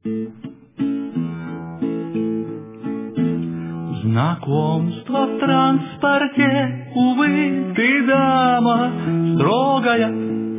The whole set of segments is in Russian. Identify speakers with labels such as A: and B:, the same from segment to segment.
A: Знакомство в транспорте, увы, ты дама строгая.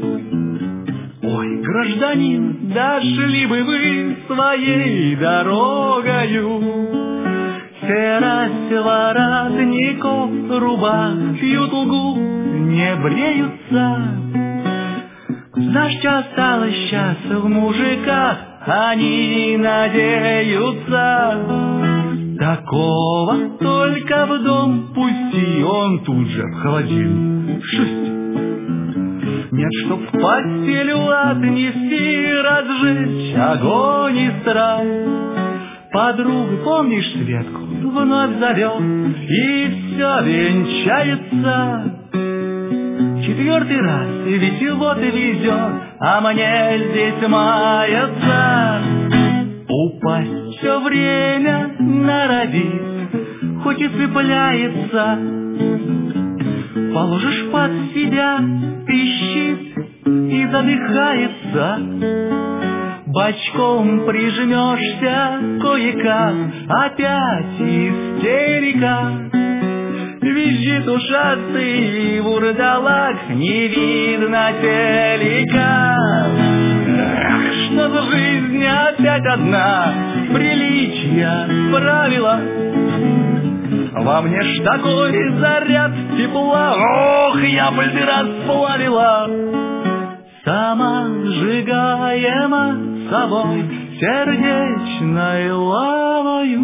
A: Ой, гражданин, дошли бы вы своей дорогою. Серость воротников, рубах пьют лгу, не бреются. Знаешь, что осталось сейчас в мужиках, они надеются. Такого только в дом пусти, он тут же в холодильник. Шусть. Нет, чтоб в постелю отнести, разжечь огонь и страсть. Подругу, помнишь, Светку, вновь зовет, и все венчается. Четвертый раз ведь вот и везет, а мне здесь мается. Упасть все время норовит, хоть и цепляется. Положишь под себя, пищит и задыхается. Бочком прижмешься кое-как, опять истерика. Визжит ушастый вурдалак, не видно телека. Эх, что за жизнь опять одна, приличия, правила. Во мне ж такой заряд тепла, ох, я бы расплавила. Сама сжигаема собой, сердечной лавою.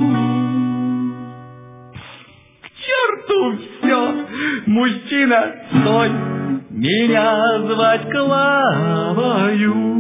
A: К черту все, мужчина, стой, меня звать Клавою.